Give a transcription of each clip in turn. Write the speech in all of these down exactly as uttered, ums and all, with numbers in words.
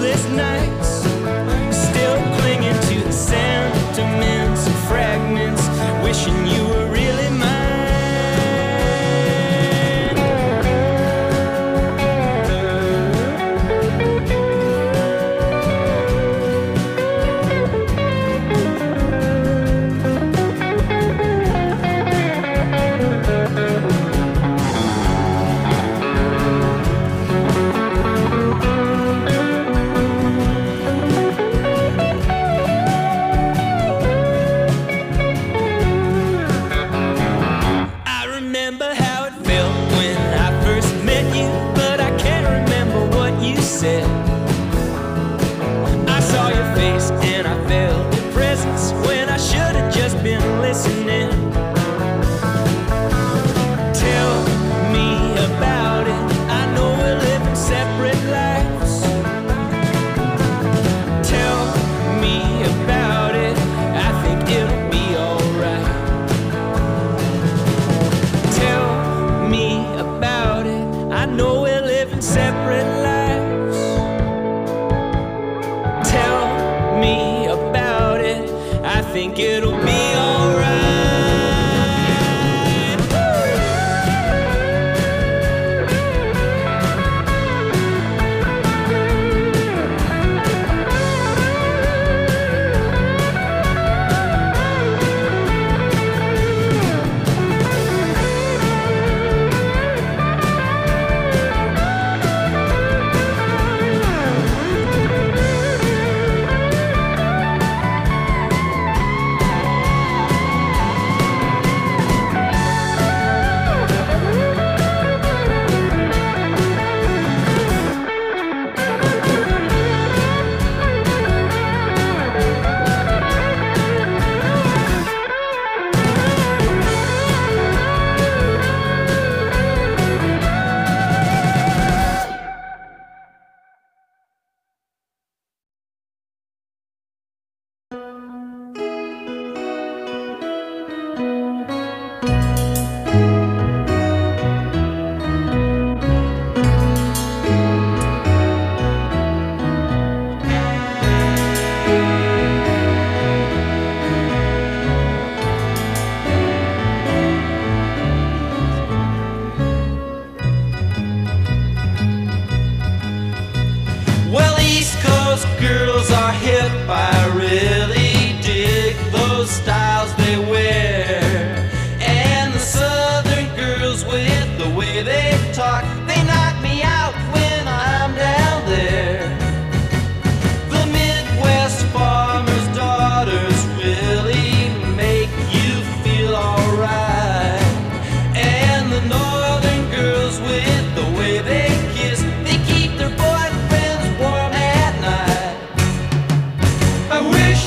sleepless nights, still clinging to the sentiments and fragments, wishing you were really mine. I saw your face and I felt your presence when I should have just been listening. Tell me about it. I know we're living separate lives. Tell me about it. I think it'll be alright. Tell me about it. I know we're living separate lives. Me about it, I think it'll be alright. Girls are hip, I really dig those styles they wear. And the southern girls with the way they talk, they knock me out when I'm down there. The Midwest farmers' daughters really make you feel alright. And the northern girls with the way they kiss, they keep their boyfriends warm at night. I wish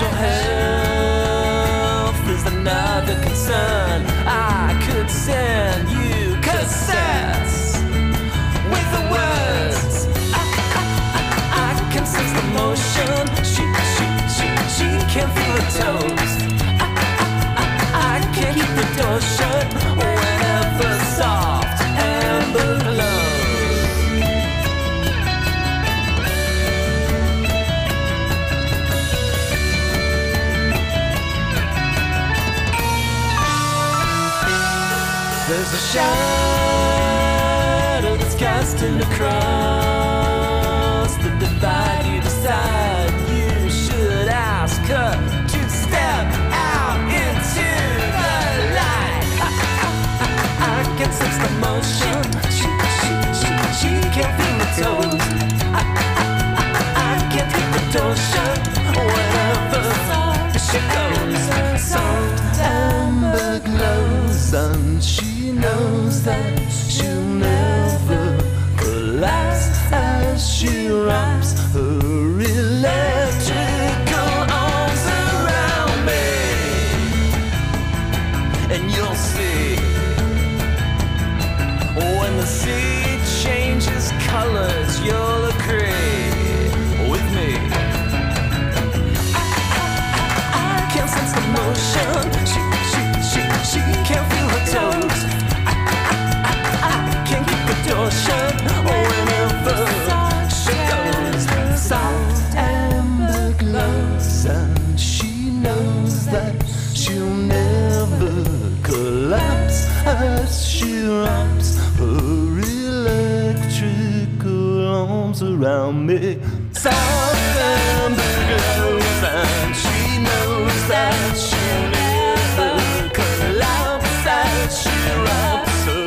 mental health is another concern. I could send you cassettes with the words. I, I, I, I can sense the motion. She, she, she, she can feel her toes. I, I, I, I can't keep the door shut whenever soft amber glows. There's a shadow that's casting across the divide. You decide you should ask her to step out into the light. I, I, I, I can sense the motion. She, she, she, she can't feel the toes. I, I, I, I can't keep the door shut whenever she goes. Soft amber glows and she knows that she'll never collapse as she wraps her electrical arms around me. And you'll see when the sea changes colors, you'll agree with me. I, I, I, I can sense the motion. She, she, she, she can't feel her toes. Door shut whenever she goes. Soft amber glows and she knows that she'll never collapse as she wraps her electrical arms around me. Soft amber glows and she knows that she'll never collapse as she wraps her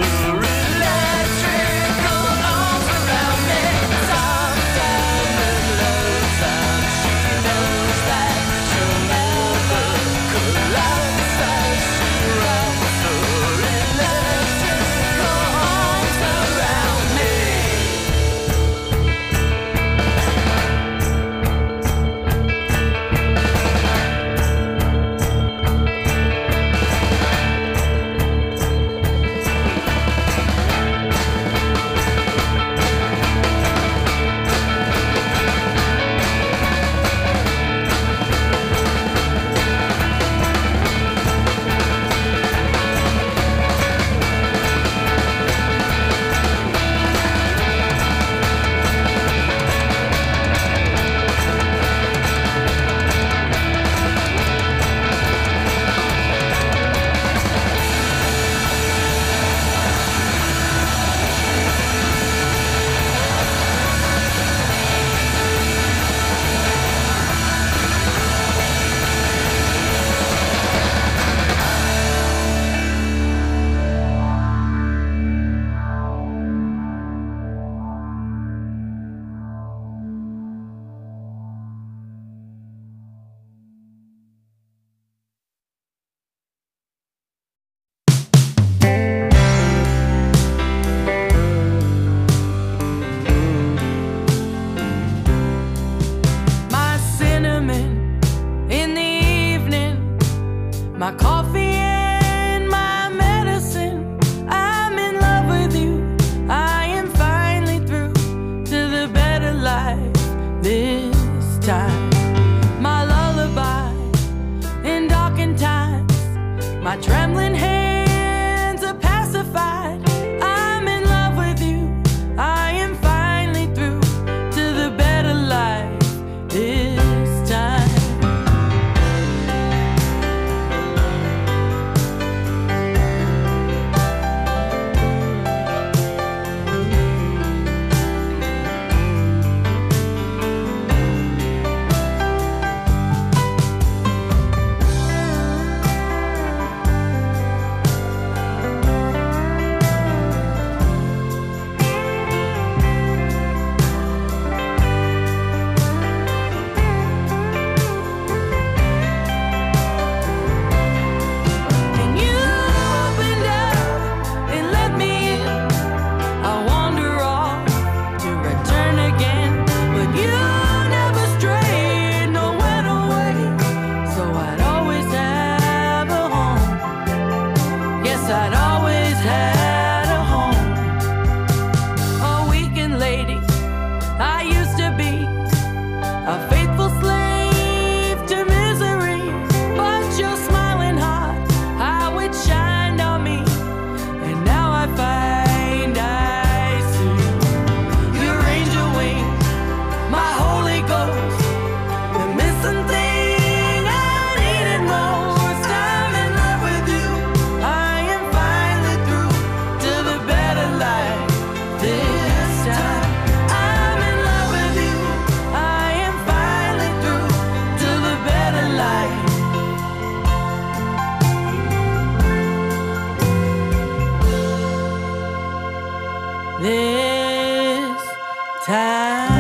this time.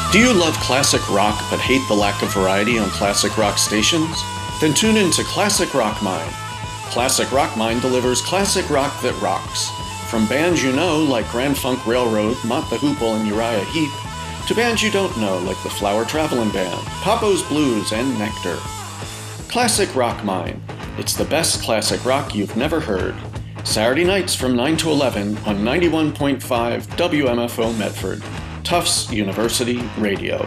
Do you love classic rock but hate the lack of variety on classic rock stations? Then tune in to Classic Rock Mine. Classic Rock Mine delivers classic rock that rocks. From bands you know like Grand Funk Railroad, Mott the Hoople, and Uriah Heep, to bands you don't know like the Flower Traveling Band, Papo's Blues, and Nectar. Classic Rock Mine. It's the best classic rock you've never heard. Saturday nights from nine to eleven on ninety-one point five W M F O Medford. Tufts University Radio.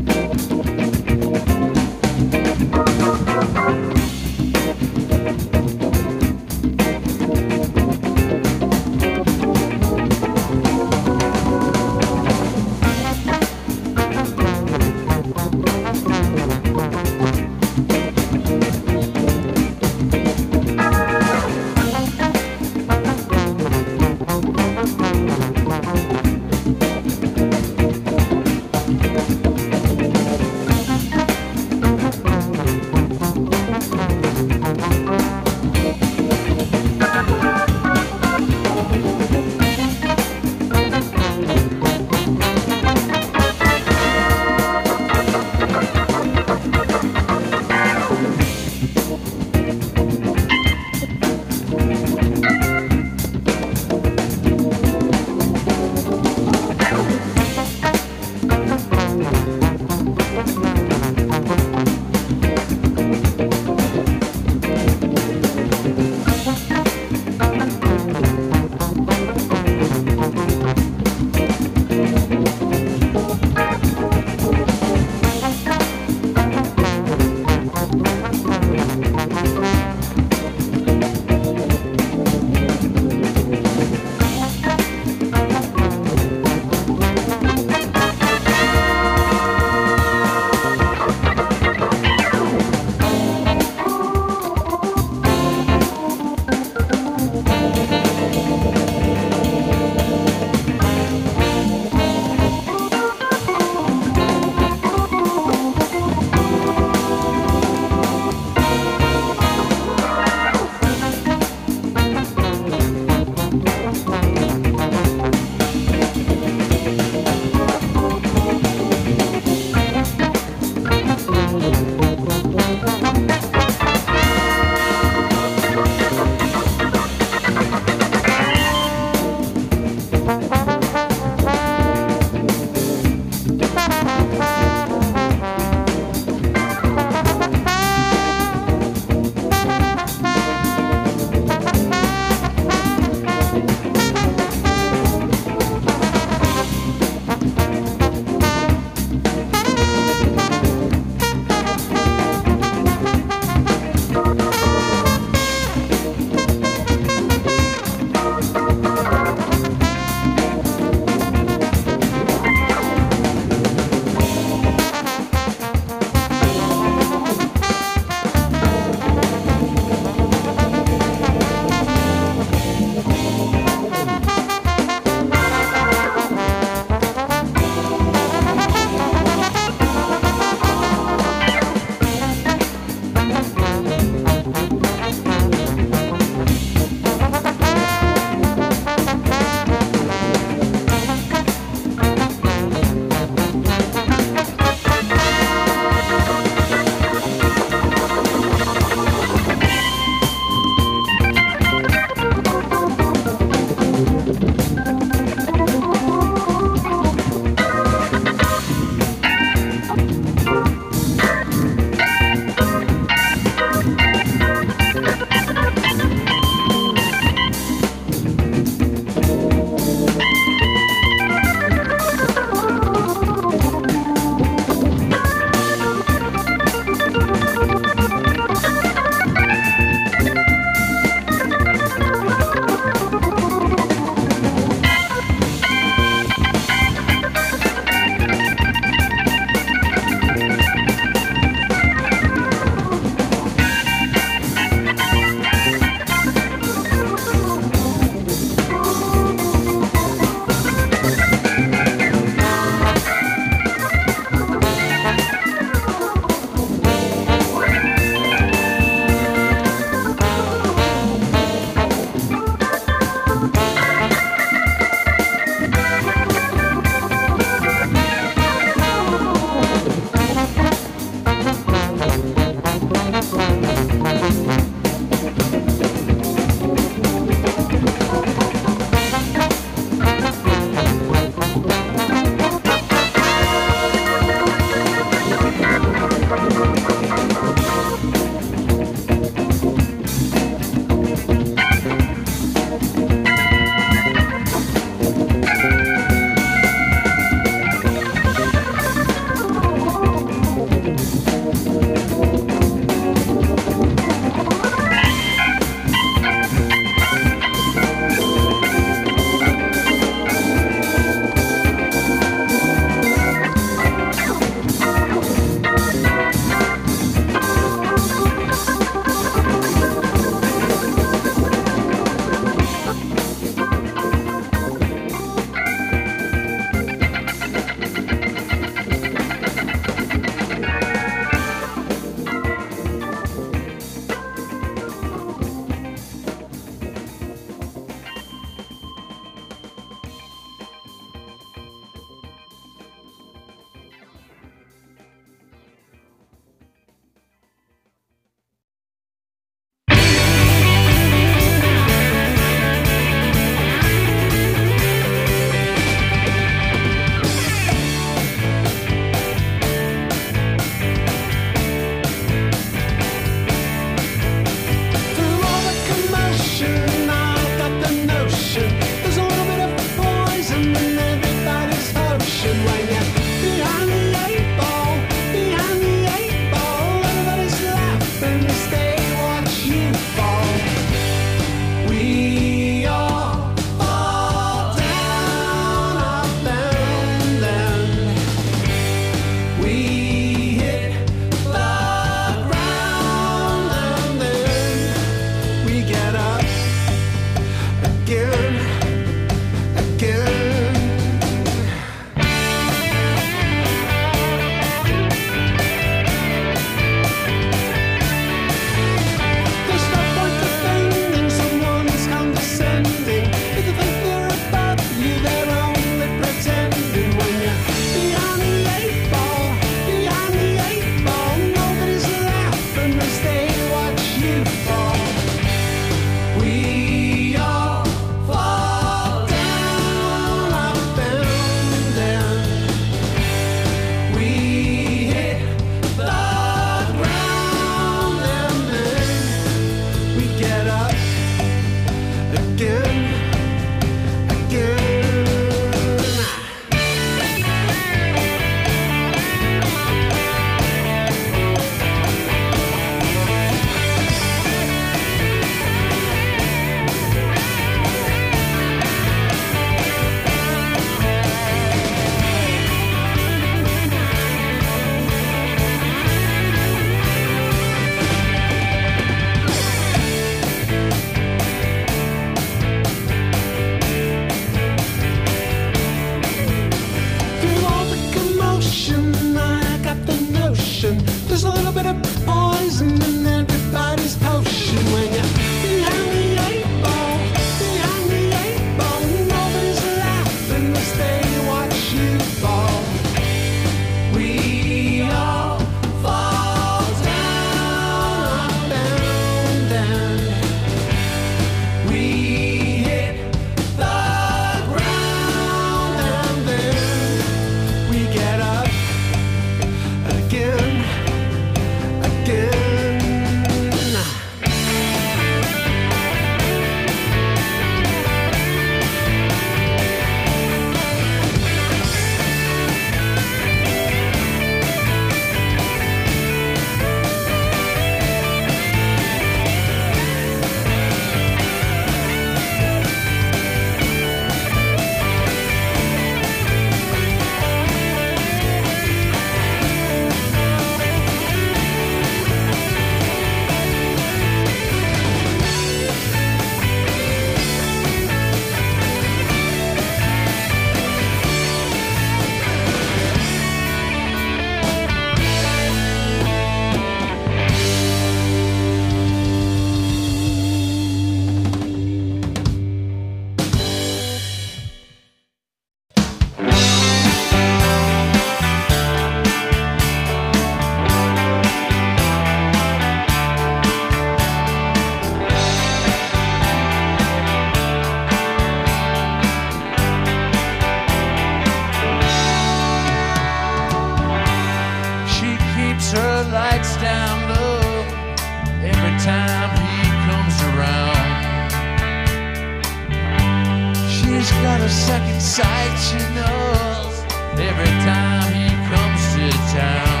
he's got a second sight, she knows, every time he comes to town.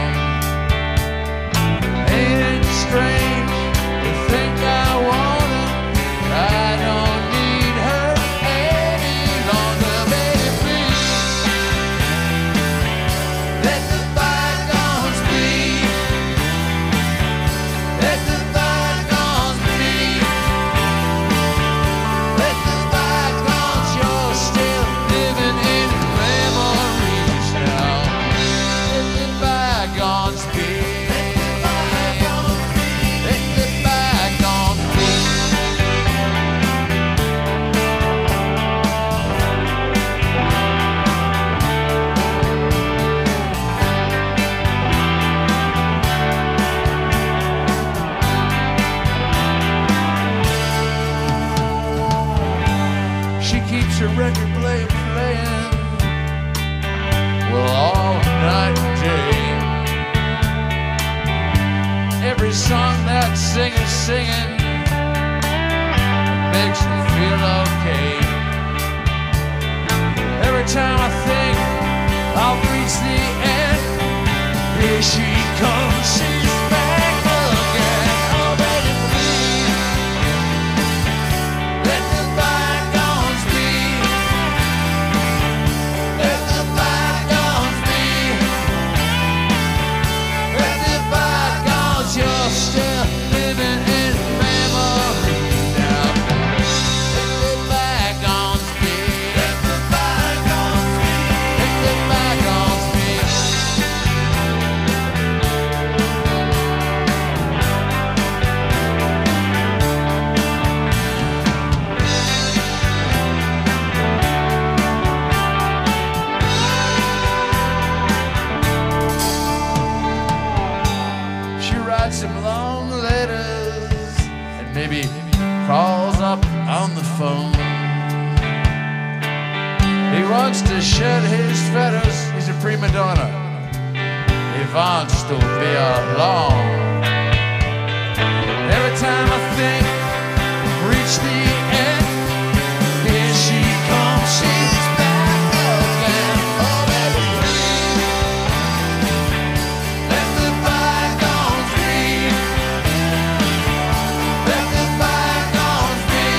Ain't it strange to think I want her? I don't need her any longer, baby, please. Let the bygones be. Let the bygones be. Let the bygones, you're still living in memories now. Let the bygones be. Let the bygones be. She keeps her record player playing, well, all night and day. Every song that singer's singing makes me feel okay. Every time I think I'll reach the end, here she comes, she's back again. Oh, baby, please, let the bygones be. Let the bygones be. Let the bygones, you're still living in memory now. Let the bygones be. Let the bygones be. Let the bygones be. She writes him long letters and maybe calls up on the phone. He wants to shed his feathers, he's a prima donna. He wants to be alone. Every time I think I've reached the end, here she comes, she's back again. Oh, baby, please, let the bygones be. Let the bygones be.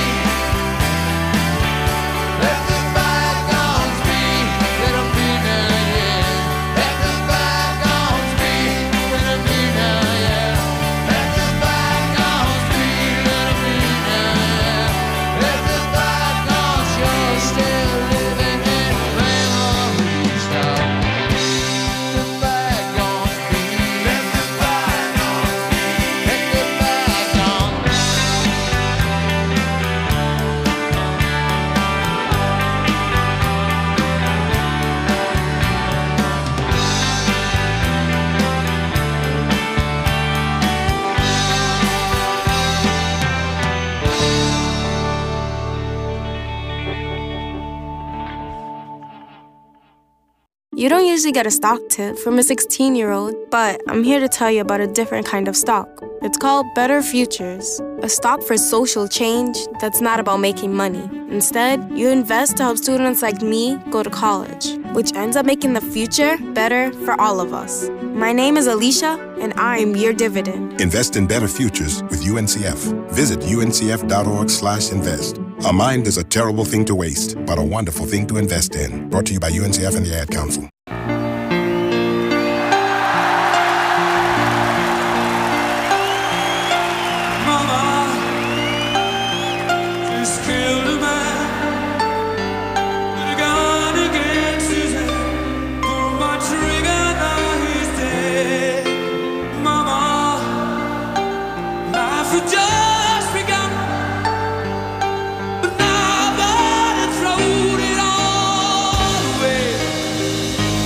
Let the bygones be. Let them be now, yeah. Let the bygones be. Let them be now, yeah. Let the bygones be. Let them be now, yeah. Let the bygones, you're still living in memories now. Let the bygones be. Let the bygones be. Let the bygones. You don't usually get a stock tip from a sixteen-year-old, but I'm here to tell you about a different kind of stock. It's called Better Futures, a stock for social change that's not about making money. Instead, you invest to help students like me go to college, which ends up making the future better for all of us. My name is Alicia, and I'm your dividend. Invest in better futures with U N C F. Visit U N C F dot org slash invest. A mind is a terrible thing to waste, but a wonderful thing to invest in. Brought to you by U N C F and the Ad Council. But now that it's thrown it all away.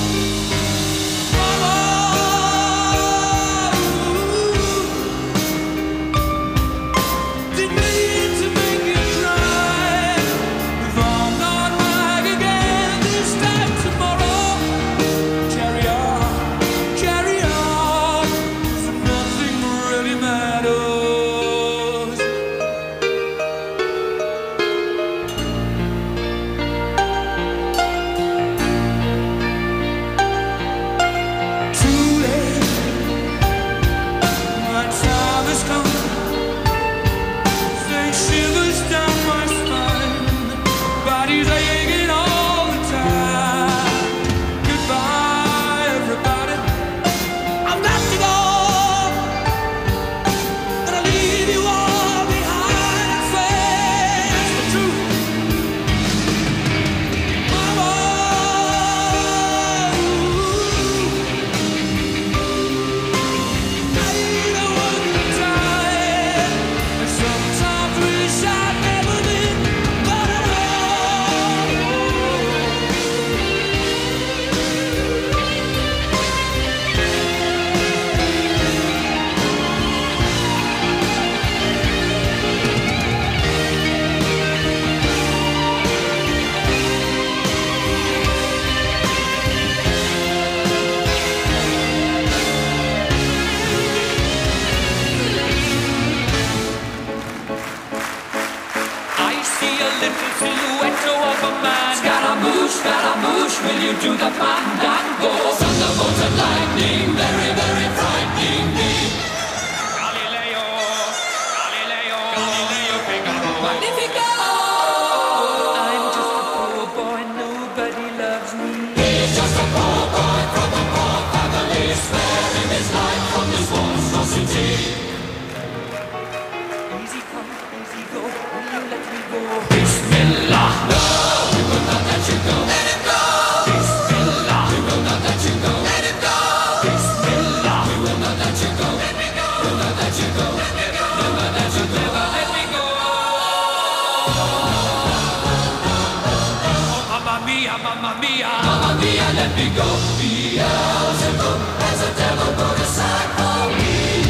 Scaramouche, will you do the fandango? Thunderbolts and lightning, very, very frightening me. Galileo, Galileo, Galileo Figaro. Magnifico! I'm just a poor boy, nobody loves me. He's just a poor boy from a poor family, sparing his life from this monstrosity. Easy come, easy go, will you let me go? Bismillah, no, we will not let you go. Let him go. Bismillah, we will not let you go. Let him go. Bismillah, we will not let you go. Let me go. We'll not let you go. Let me go. We'll not let you go. Never let me go. Oh, mamma mia, mamma mia, mamma mia, let me go. Beelzebub has a devil put aside for me.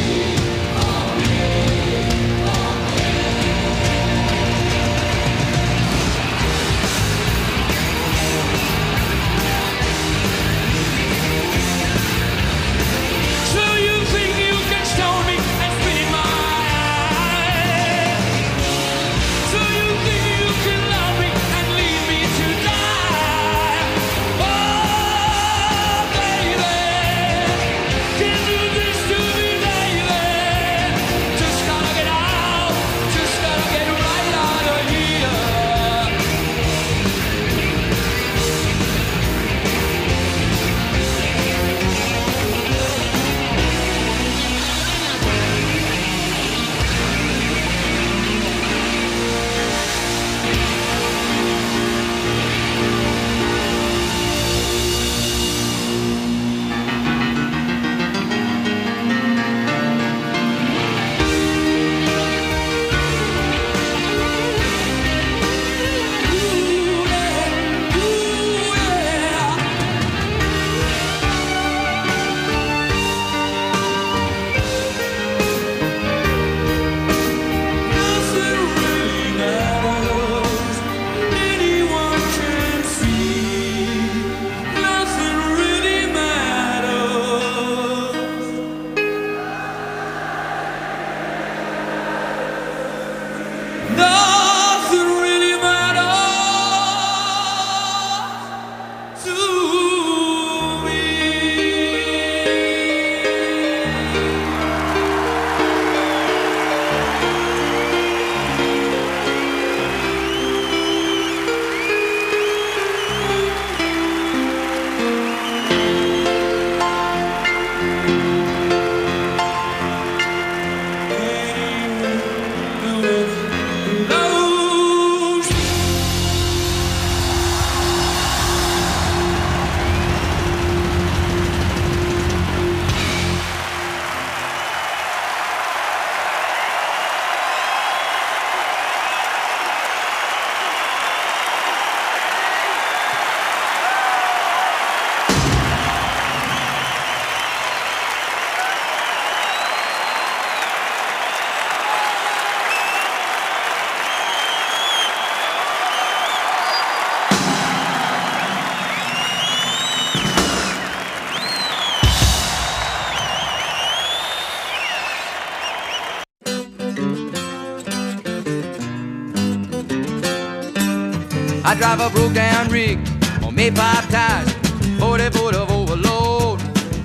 I drive a broke down rig on Maypop tires, forty foot of overload.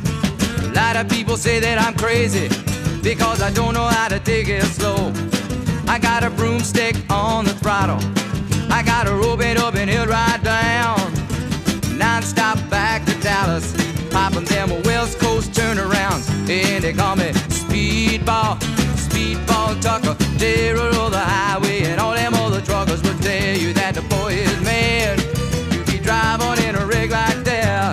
A lot of people say that I'm crazy because I don't know how to take it slow. I got a broomstick on the throttle, I got a rope it up and he'll ride down. Non-stop back to Dallas, popping them West Coast turnarounds. And they call me Speedball, Speedball Tucker, terror of the highway. And all them other truckers will tell you that the boy is mad. You be driving in a rig like that.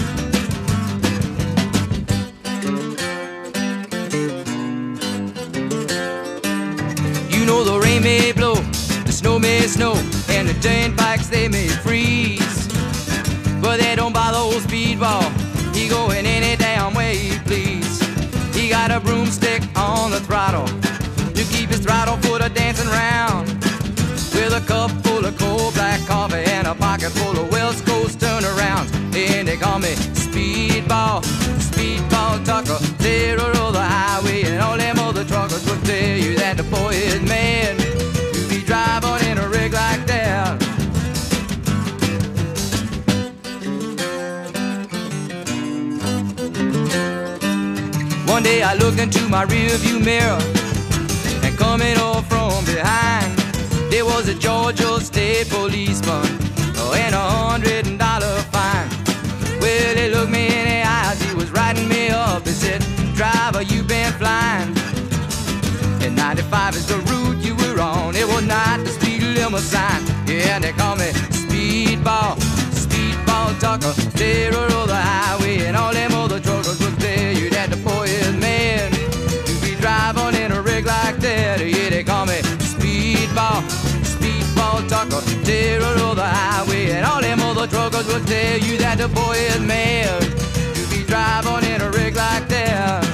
You know the rain may blow, the snow may snow, and the turnpikes they may freeze, but they don't bother old Speedball. He going any damn way he please. He got a broomstick on the throttle to keep his throttle foot a dancing round, with a cup full of cold black coffee and a pocket full of West Coast turnarounds. And they call me Speedball, Speedball Tucker, terror of the highway. And all them other truckers will tell you that the boy is mad. You be driving in a rig like that. day I looked into my rearview mirror, and coming up from behind, there was a Georgia State policeman, oh, and a hundred dollar fine. Well, he looked me in the eyes, he was writing me up. He said, driver, you been flying, and ninety-five is the route you were on. It was not the speed limit sign. Yeah, they call me Speedball, Speedball Tucker, terror of the highway. And all them other truckers will tell you that the boy is mad to be driving in a rig like that. Yeah, they call me Speedball, Speedball Tucker, terror of the highway. And all them other truckers will tell you that the boy is mad to be driving in a rig like that.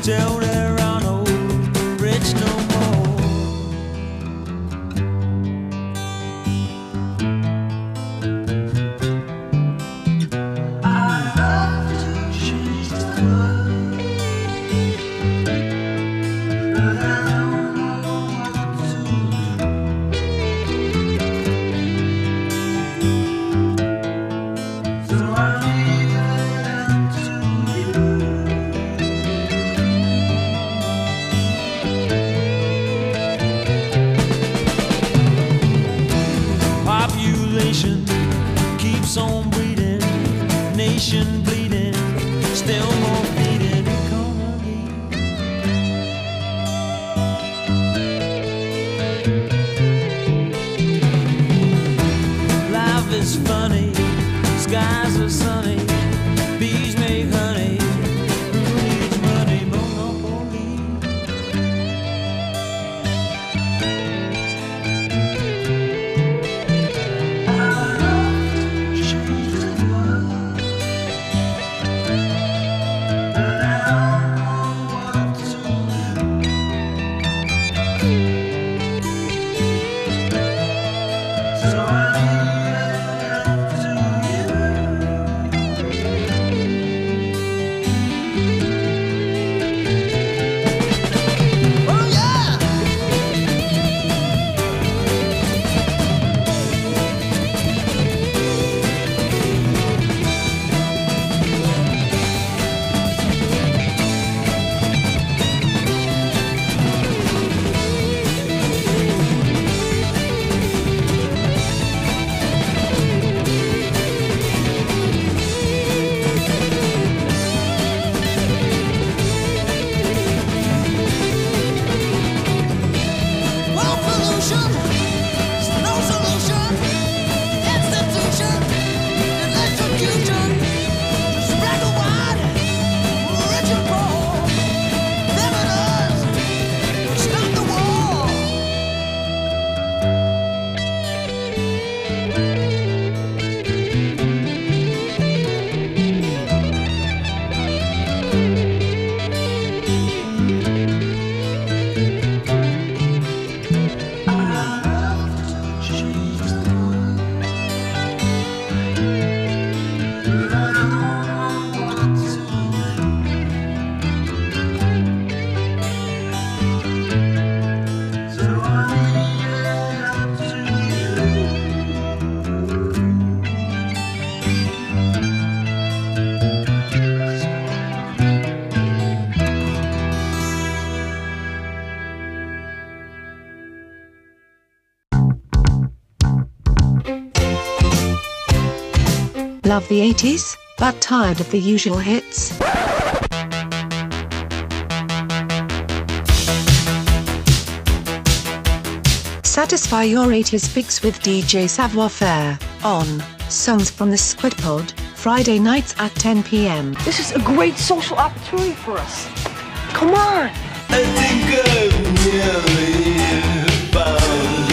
till there are no rich no more. I love to change the world, but I don't know what to do. So I leave it up to you. Population keeps on breeding, nation bleeding, still more bleeding economy. Life is funny, skies are sunny, bees make honey, who needs money? Monopoly. Well, pollution is no solution. Institution, electrocution, just black and white, rich and poor. Feminists, stop the war. Love the eighties, but tired of the usual hits? Satisfy your eighties fix with D J Savoir Faire on Songs from the Squid Pod, Friday nights at ten p m. This is a great social opportunity for us. Come on. I think I've nearly found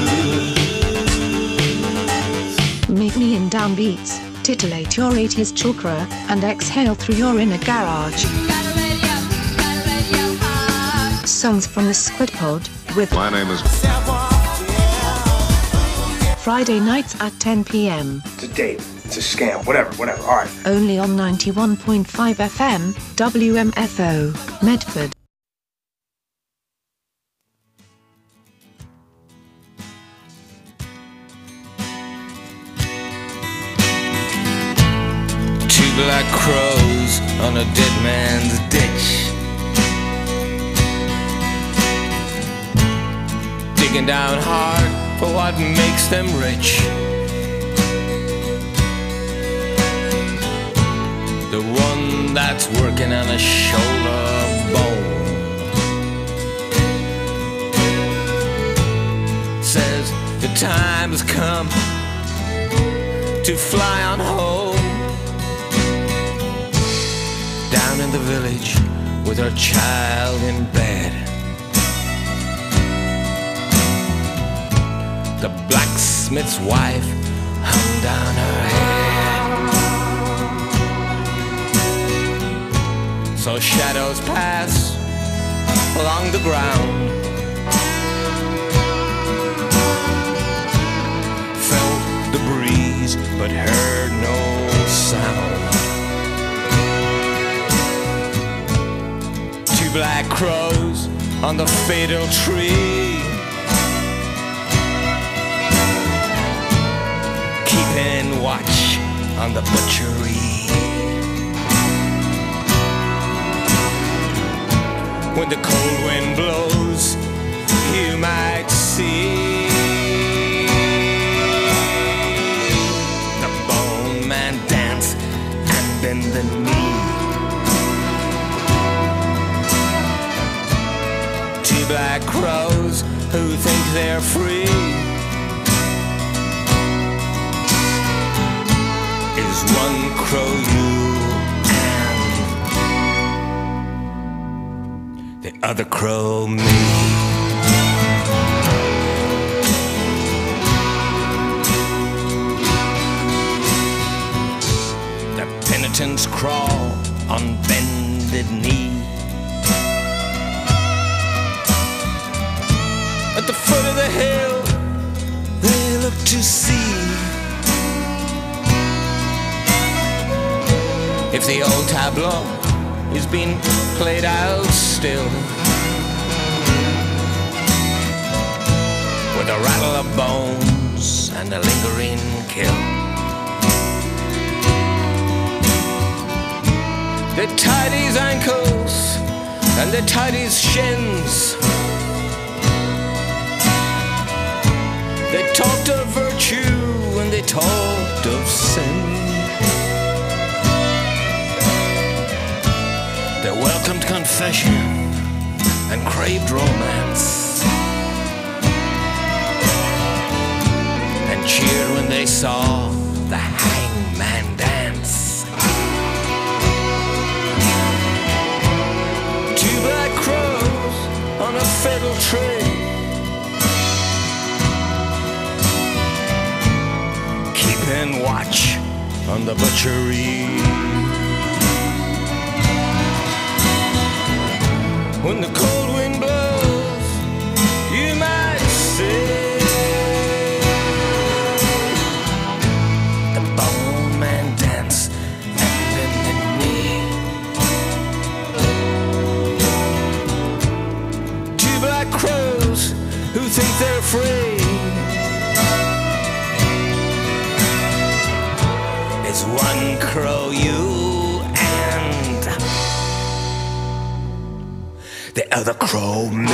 you. Meet me in downbeats, titillate your eighties chakra, and exhale through your inner garage. Songs from the Squid Pod with My name is Friday nights at ten p m. It's a date. It's a scam. Whatever, whatever. All right. Only on ninety-one point five F M, W M F O, Medford. Two black crows on a dead man's ditch, digging down hard for what makes them rich. The one that's working on a shoulder bone says the time has come to fly on home. Down in the village with her child in bed, the blacksmith's wife hung down her head. saw shadows pass along the ground. Felt the breeze but heard no sound. Two black crows on the fatal tree, keeping watch on the butchery. When the cold wind blows, you might see the bone man dance and bend the knee. Two black crows who think they're free is one crow you and the other crow me. The penitents crawl on bended knee. At the foot of the hill, they look to see if the old tableau is being played out still, with a rattle of bones and a lingering kill. They tied his ankles and they tied his shins. They talked of virtue and they talked of sin. They welcomed confession and craved romance, and cheered when they saw the hangman dance. Two black crows on a fatal tree, keeping watch on the butchery. When the cold wind blows, you might see the bone man dance and bend the knee. Two black crows who think they're free is one crow you and the other crow me.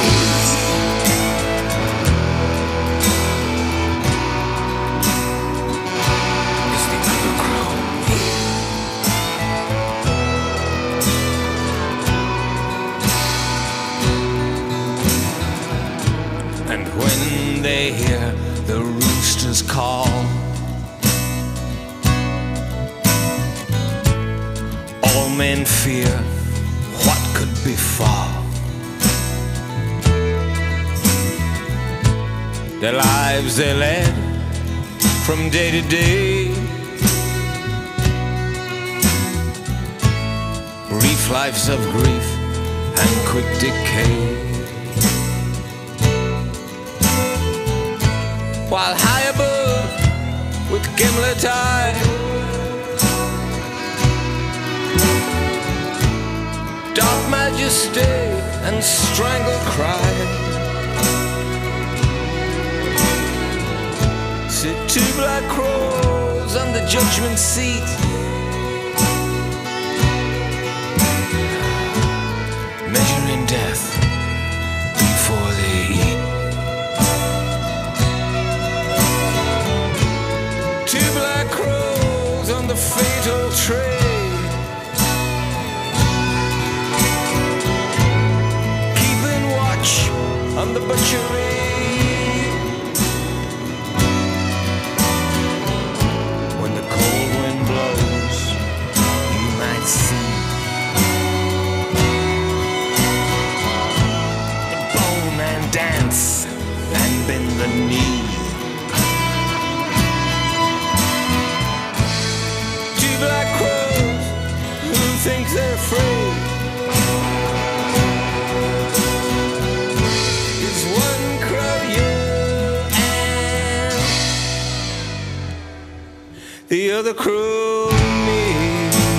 It's the other crow me. And when they hear the roosters call, all men fear what could befall. The lives they led from day to day, brief lives of grief and quick decay. While high above with gimlet eye, dark majesty and strangled cry, sit two black crows on the judgment seat, measuring death before they eat. Two black crows on the fatal tree, keeping watch on the butchery. Dance and bend the knee. Two black crows who think they're free the crew and me.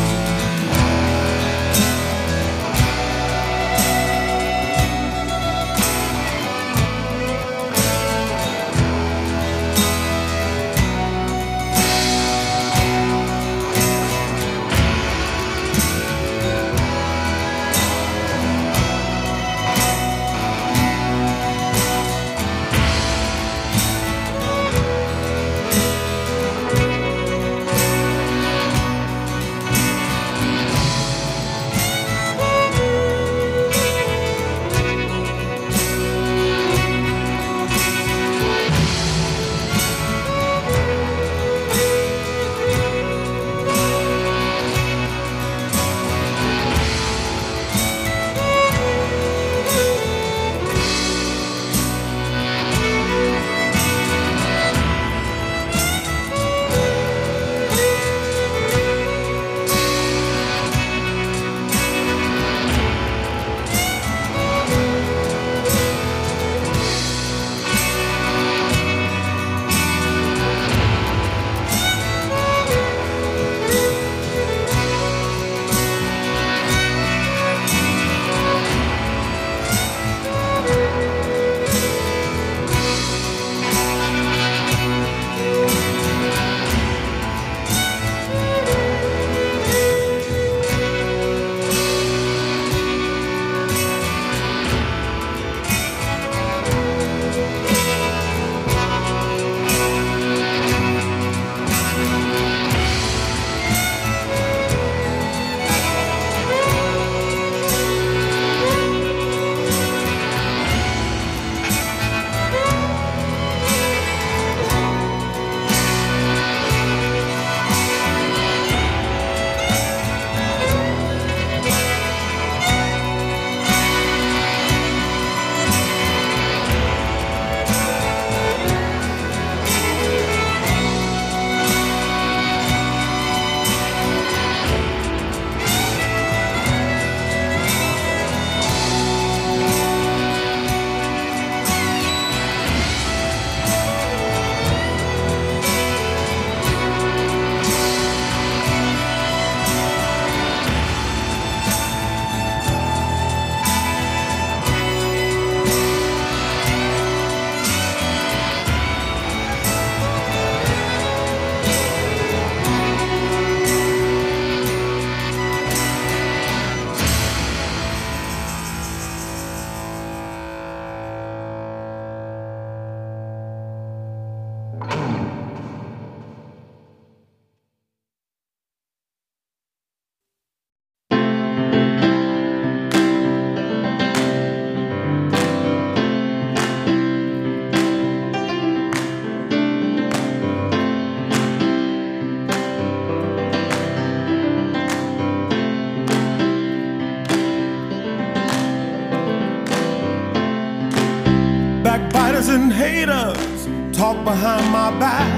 And haters talk behind my back,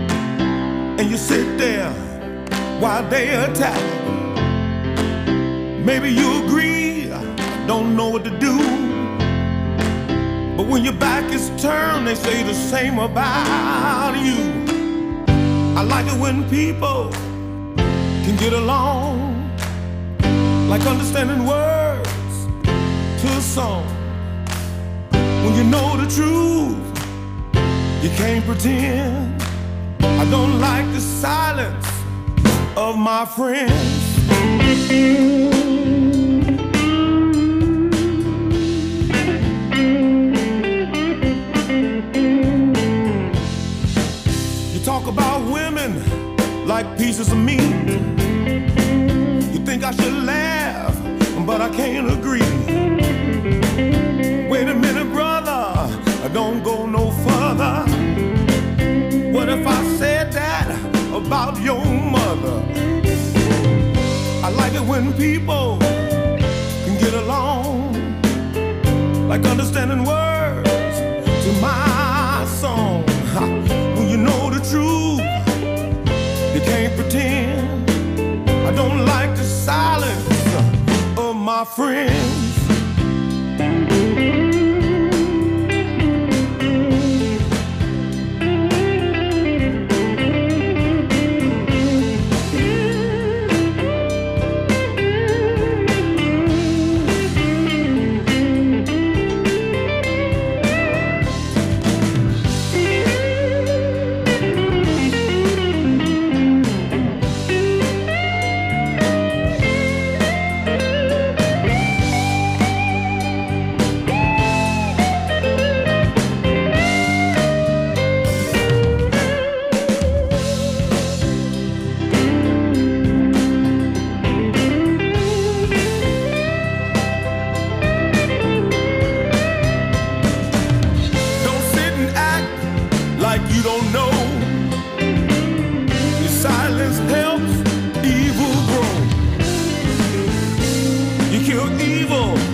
and you sit there while they attack. Maybe you agree, I don't know what to do, but when your back is turned, they say the same about you. I like it when people can get along, like understanding words to a song. When you know the truth, you can't pretend. I don't like the silence of my friends. You talk about women like pieces of meat. You think I should laugh, but I can't agree. Wait a minute, brother, don't go no further. What if I said that about your mother? I like it when people can get along, like understanding words to my song. When you know the truth, you can't pretend. I don't like the silence of my friends.